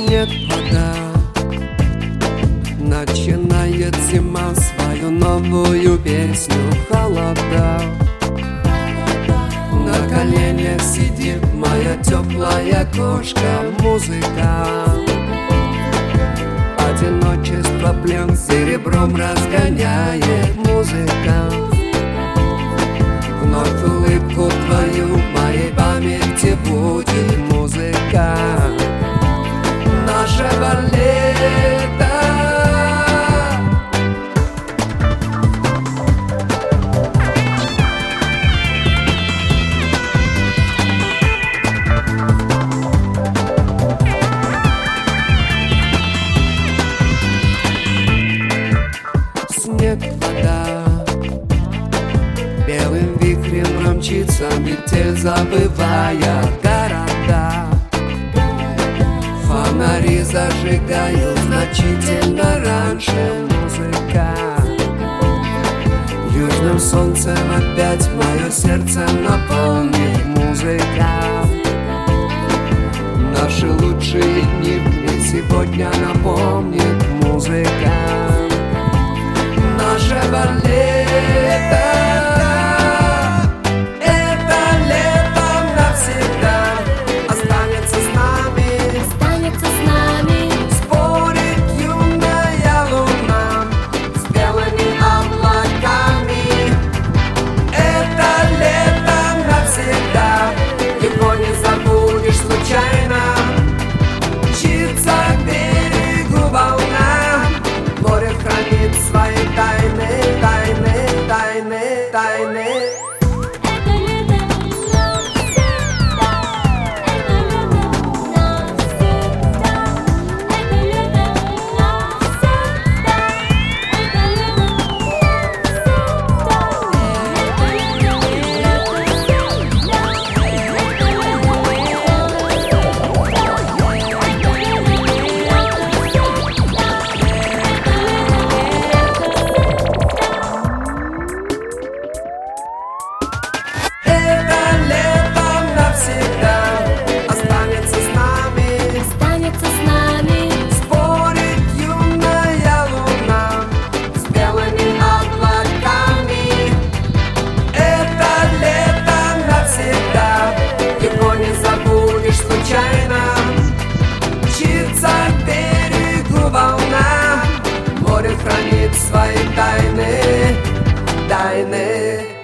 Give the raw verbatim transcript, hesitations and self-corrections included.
снег, вода. Начинает зима свою новую песню. Холода. На коленях сидит моя теплая кошка. Музыка. Одиночество плен серебром разгоняет. Музыка. Вновь улыбку твою в моей памяти будет. Музыка нашего лета. Снег, вода. Белым вихрем промчится метель, забывая города. Фонари зажигают значительно раньше. Музыка. Южным солнцем опять мое сердце наполнит. Музыка. Наши лучшие дни мне сегодня напомнит. Музыка нашего лета. Море хранит свои тайны, тайны.